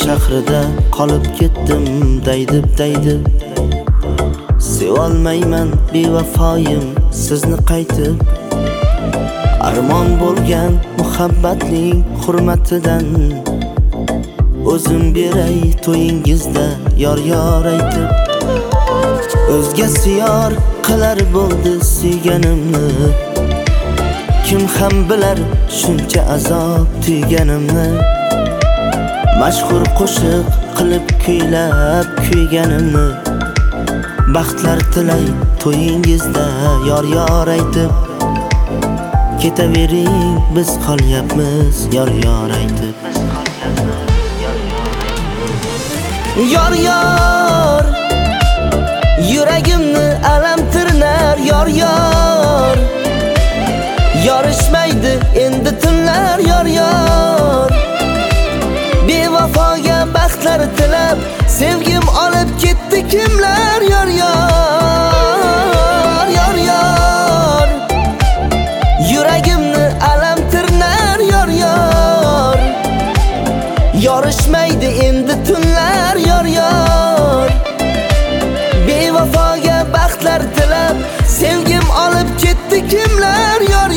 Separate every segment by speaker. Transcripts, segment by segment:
Speaker 1: shahrida qolib ketdim daydib Sevolmayman bevafoyim sizni qaytib Armon bo'lgan muhabbatning hurmatidan O'zim beray to'yingizda yor aytib O'zgasi yor qilar bo'ldi suyganimni Kim ham bilar shuncha azob tuyganimni Mashhur qo'shiq qilib kuylab kuyganimni Baxtlar tilay to'yingizda yor aytib Ketavering biz qolyapmiz yor aytib Yor Yuragimni alam tirnar yor Yorishmaydi endi tunlar yor Bevafoga baxtlar tilab sevgim olib ketdi kimlar yor Yuragimni alam tirnar yor Yorishmaydi endi tunlar yor Bevafoga baxtlar tilab sevgim olib ketdi kimlar yor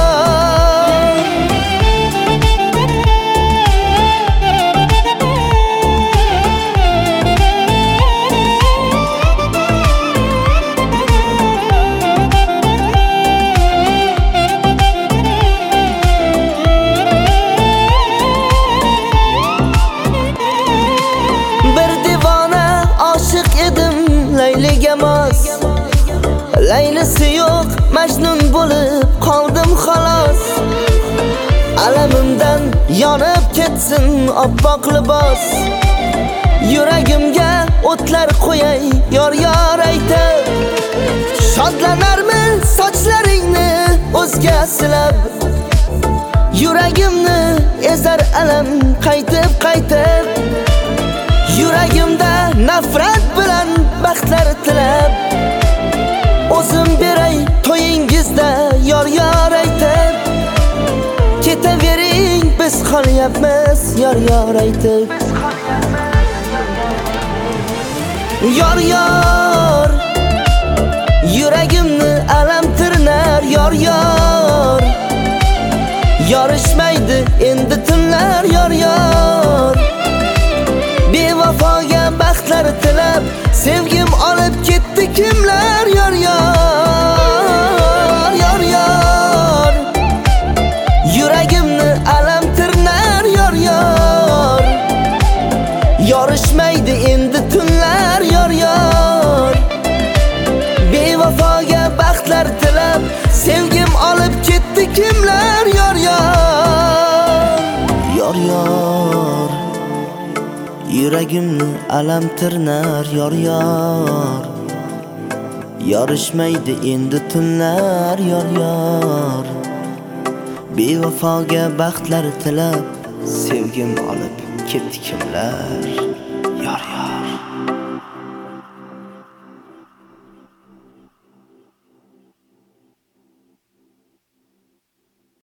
Speaker 1: Layligamas Laylisi yo'q Majnun bo'lib qoldim xolos Alamimdan yonib ketsin oppoq libos Yuragimga o'tlar qo'yay yor aytib Shodlanarmi sochlaringni o'zga silab Yuragimni ezar alam qaytib Yuragimda nafrat bilan baxtlar tilab O'zim beray to'yingizda yor aytib Ketavering biz qolyapmiz yor aytib Yor Yuragimni alam tirnar yor Yorishmaydi endi tunlar yor Bevafoga baxtlar tilab sevgim olib ketdi kimlar yor Yuragimni alam tirnar yor Yorishmaydi endi tunlar yor Bevafoga baxtlar tilab sevgim olib ketdi kimlar yor Yuragimni alam tirnar yor Yorishmaydi endi tunlar yor Bevafoga baxtlar tilab sevgim olib ketdi kimlar